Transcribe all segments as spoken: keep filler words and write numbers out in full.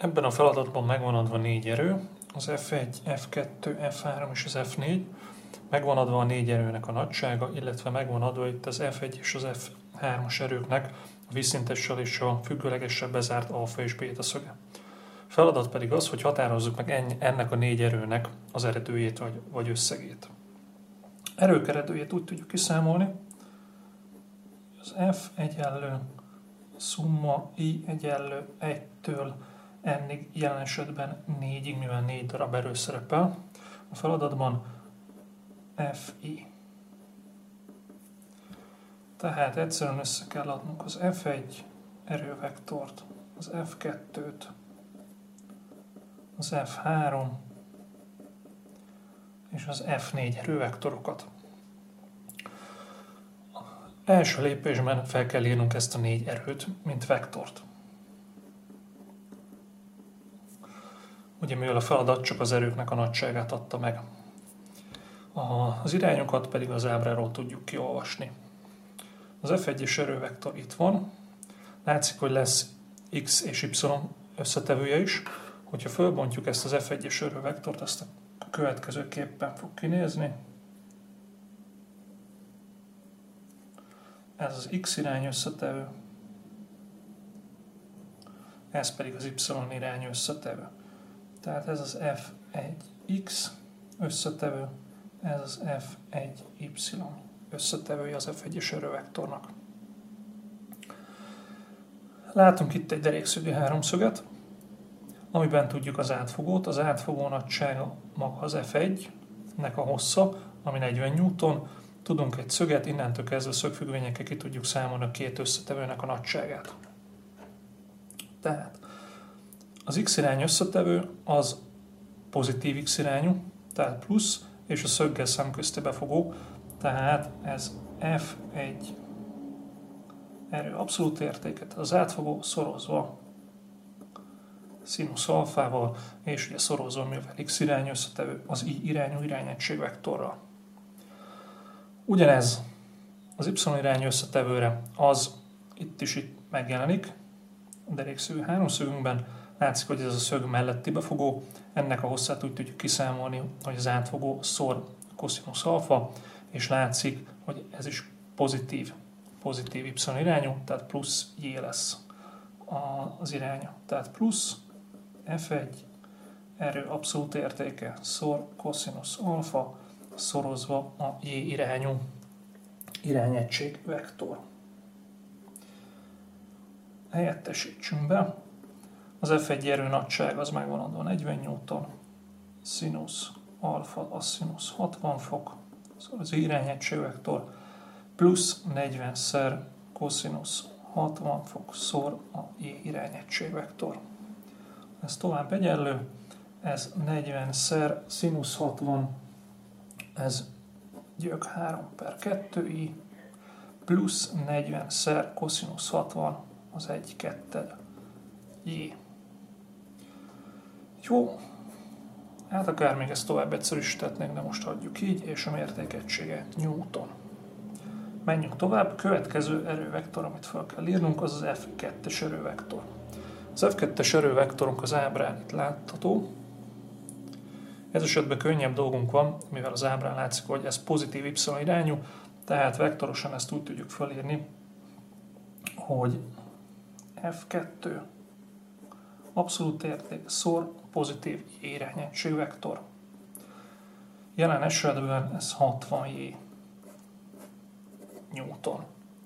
Ebben a feladatban megvan adva négy erő, az ef egy, ef kettő, ef három és az ef négy. Megvan adva a négy erőnek a nagysága, illetve megvan adva itt az ef egy és az ef hármas erőknek a vízszintessel és a függőlegessel bezárt alfa és béta szöge. A feladat pedig az, hogy határozzuk meg ennek a négy erőnek az eredőjét vagy, vagy összegét. Erők eredőjét úgy tudjuk kiszámolni, az F egyenlő szumma I egyenlő egytől n-ig, jelen esetben négyig, mivel négy darab erő szerepel. A feladatban Fi. Tehát egyszerűen össze kell adnunk az ef egy erővektort, az ef kettőt, az ef három és az ef négy erővektorokat. Első lépésben fel kell írnunk ezt a négy erőt, mint vektort. Ugye mivel a feladat csak az erőknek a nagyságát adta meg. Az irányokat pedig az ábráról tudjuk kiolvasni. Az ef egyes erővektor itt van. Látszik, hogy lesz x és y összetevője is. Hogyha fölbontjuk ezt az ef egyes erővektort, azt a következőképpen fog kinézni. Ez az x irány összetevő, ez pedig az y irány összetevő. Tehát ez az ef egy x összetevő, ez az ef egy y összetevője az ef egyes erővektornak. Látunk itt egy derékszögű háromszöget, amiben tudjuk az átfogót. Az átfogó nagysága maga az ef egynek a hossza, ami negyven newton. Tudunk egy szöget, innentől kezdve szögfüggvényekkel ki tudjuk számolni a két összetevőnek a nagyságát. Tehát az x irány összetevő az pozitív x irányú, tehát plusz, és a szöggel szemközti befogó, tehát ez ef egy erő abszolút értéket, az átfogó szorozva színusz alfával, és ugye szorozva, mivel x irányú összetevő az i irányú irányegységvektorral. Ugyanez az y irányú összetevőre az itt is itt megjelenik, a derékszögű háromszögünkben. Látszik, hogy ez a szög melletti befogó, ennek a hosszát úgy tudjuk kiszámolni, hogy az átfogó szor koszinusz alfa, és látszik, hogy ez is pozitív, pozitív y irányú, tehát plusz j lesz az iránya. Tehát plusz ef egy erő abszolút értéke szor koszinusz alfa szorozva a j irányú irányegység vektor. Helyettesítsünk be. Az ef egy erő nagyság az megvan adva negyven newton, színusz alfa az színusz hatvan fok, szóval az irányegységvektor plusz negyvenszer koszinusz hatvan fok szor a j irányegységvektor. Ez tovább egyenlő, ez negyvenszer színusz hatvan, ez gyök három per kettő i, plusz negyvenszer koszinusz hatvan, az egy ketted j. Jó, hát akár még ezt tovább egyszerűsítetnénk, de most hagyjuk így, és a mértékegysége Newton. Menjünk tovább, következő erővektor, amit fel kell írnunk, az az ef kettes erővektor. Az ef kettes erővektorunk az ábrán itt látható. Ez esetben könnyebb dolgunk van, mivel az ábrán látszik, hogy ez pozitív y irányú, tehát vektorosan ezt úgy tudjuk felírni, hogy ef kettő abszolút érték szor pozitív j irányegységvektor. Jelen esetben ez hatvan j newton.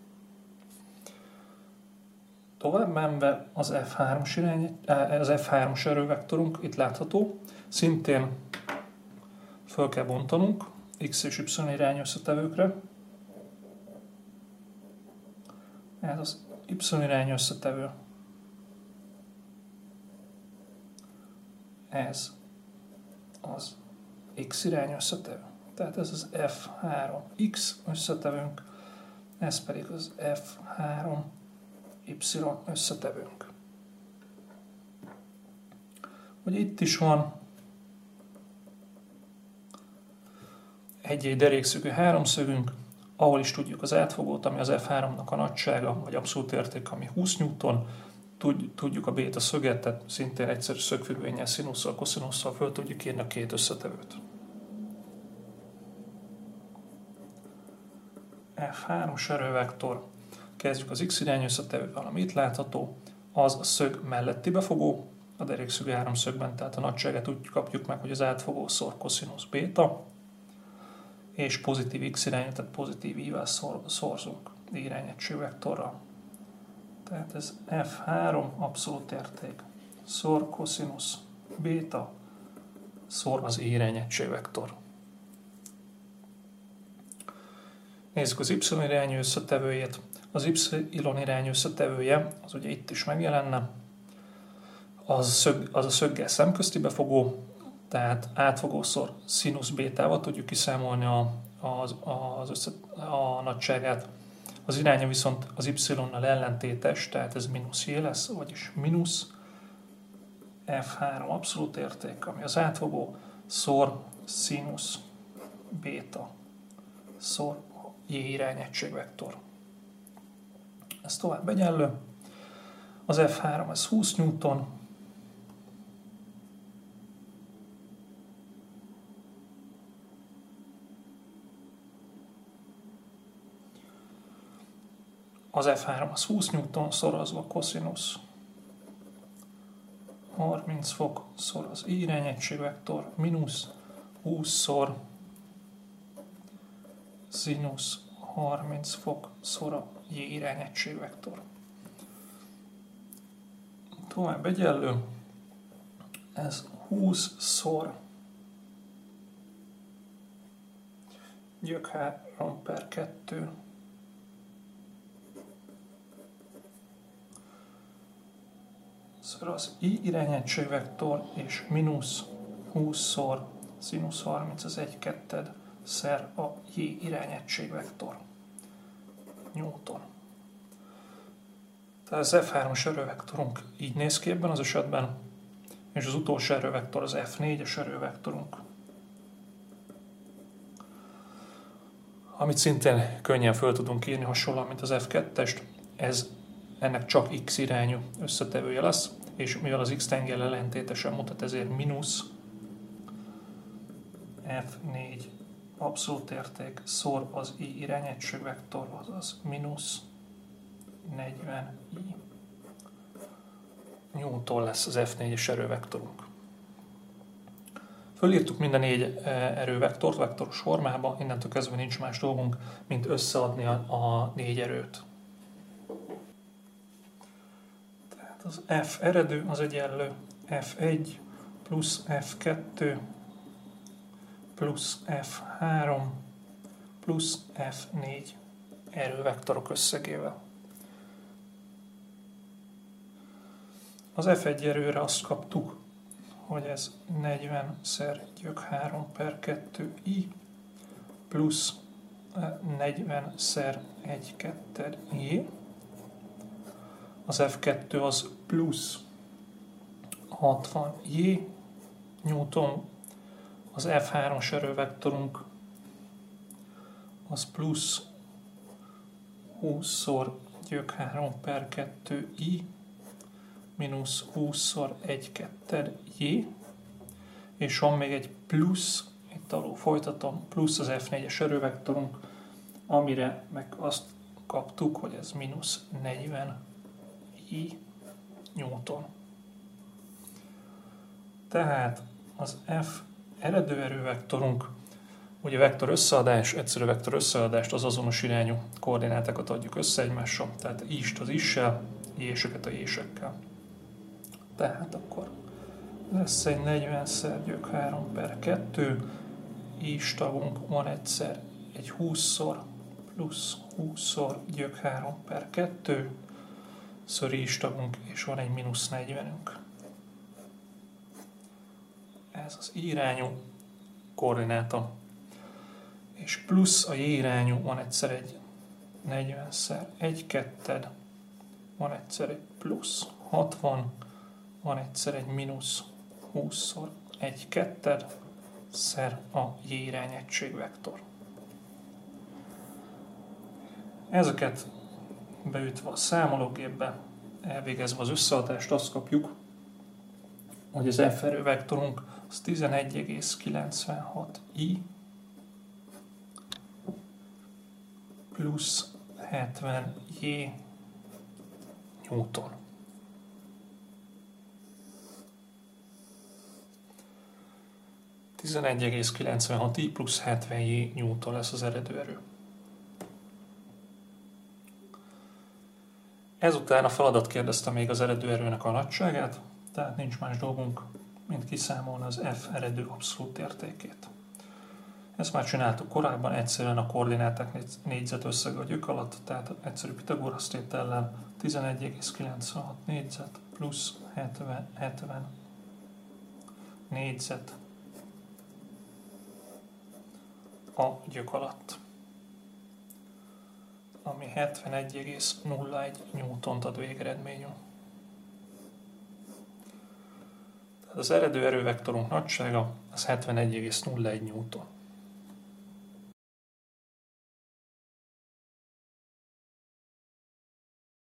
Tovább menve az ef hármas, irány, az ef hármas erővektorunk itt látható, szintén föl kell bontanunk x és y irányú összetevőkre. Ez az y irányú összetevő. Ez az x irányú összetevő. Tehát ez az ef három x összetevőnk, ez pedig az ef három y összetevőnk. Hogy itt is van egy-egy derékszögű háromszögünk, ahol is tudjuk az átfogót, ami az ef háromnak a nagysága, vagy abszolút érték, ami húsz newton, tudjuk a béta szöget, tehát szintén egyszerű szögfüggvénnyel, szinusszal, koszinusszal föl tudjuk írni a két összetevőt. ef hármas erővektor. Kezdjük az x irányú összetevővel, ami itt látható. Az a szög melletti befogó, a derékszög háromszögben, tehát a nagyságát úgy kapjuk meg, hogy az átfogó szor koszinusz béta, és pozitív x irányú, tehát pozitív i-vel szor, szorzunk irányegységű vektorral. Tehát ez ef három abszolút érték, szor koszinusz béta, szor az irányegységű vektor. Nézzük az y irányú összetevőjét. Az y irányú összetevője, az ugye itt is megjelenne, az, szög, az a szöggel szemközti befogó, tehát átfogószor színusz bétával tudjuk kiszámolni a, az, az össze, a nagyságát. Az iránya viszont az y-nal ellentétes, tehát ez mínusz j lesz, vagyis mínusz ef három abszolút érték, ami az átfogó szor színusz béta szor j irányegységvektor. Ez tovább egyenlő. Az ef három ez húsz newton, az ef három az húsz newton szorozva koszinusz harminc fok szor az i irányegységvektor mínusz húsz-szor szinusz harminc fok szor a j irányegységvektor. Tovább egyenlő, ez húsz szor gyök három per kettő szor az i irányegységvektor, és mínusz húsz szor szinusz harminc az egy ketted szer a j irányegységvektor. Newton. Tehát az ef hármas erővektorunk így néz ki ebben az esetben, és az utolsó erővektor az ef négyes erővektorunk, amit szintén könnyen föl tudunk írni, hasonlóan, mint az ef kettest, ez ennek csak x irányú összetevője lesz, és mivel az x tengelyel ellentétesen mutat, ezért mínusz ef négy abszolút érték szor az i irányegységvektor, azaz mínusz negyven i Newton lesz az ef négyes erővektorunk. Fölírtuk mind a négy erővektort vektoros formába, innentől kezdve nincs más dolgunk, mint összeadni a négy erőt. Tehát az F eredő az egyenlő ef egy plusz ef kettő plusz ef három plusz ef négy erővektorok összegével. Az ef egy erőre azt kaptuk, hogy ez negyven szer gyök három per kettő i plusz negyven szer egy ketted j. Az ef kettő az plusz hatvan j Newton. Az ef hármas erővektorunk az plusz húsz-szor gyök három per kettő i mínusz húsz-szor egy ketted j, és van még egy plusz, itt alul folytatom, plusz az ef négyes erővektorunk, amire meg azt kaptuk, hogy ez mínusz negyven i Newton. Tehát az F eredő erővektorunk, ugye vektor összeadás, egyszerű vektor összeadást, az azonos irányú koordinátákat adjuk össze egymással, tehát ist az issel, jéseket a jésekkel. Tehát akkor lesz egy negyven szer gyök három per kettő, is tagunk van egyszer egy húsz-szor plusz húsz-szor gyök három per kettő, szor is tagunk, és van egy mínusz negyvenünk. Ez az i irányú koordináta. És plusz a j irányú van egyszer egy negyven szer egy ketted, van egyszer egy plusz hatvan, van egyszer egy mínusz húsz-szor egy ketted, szer a j irányegységvektor. Ezeket beütve a számológépbe, elvégezve az összeadást azt kapjuk, hogy az F erővektorunk az tizenegy egész kilencvenhat i plusz hetven j Newton. tizenegy egész kilencvenhat i plusz hetven j Newton lesz az eredő erő. Ezután a feladat kérdezte még az eredő erőnek a nagyságát, tehát nincs más dolgunk, mint kiszámolni az F eredő abszolút értékét. Ezt már csináltuk korábban, egyszerűen a koordináták négyzet összegadjuk alatt, tehát egyszerű Pitagorasz tétellel tizenegy egész kilencvenhat négyzet plusz hetven, hetven négyzet a gyök alatt, ami hetvenegy egész nulla egy Newtont ad végeredményül. Tehát az eredő erővektorunk nagysága az hetvenegy egész nulla egy Newton.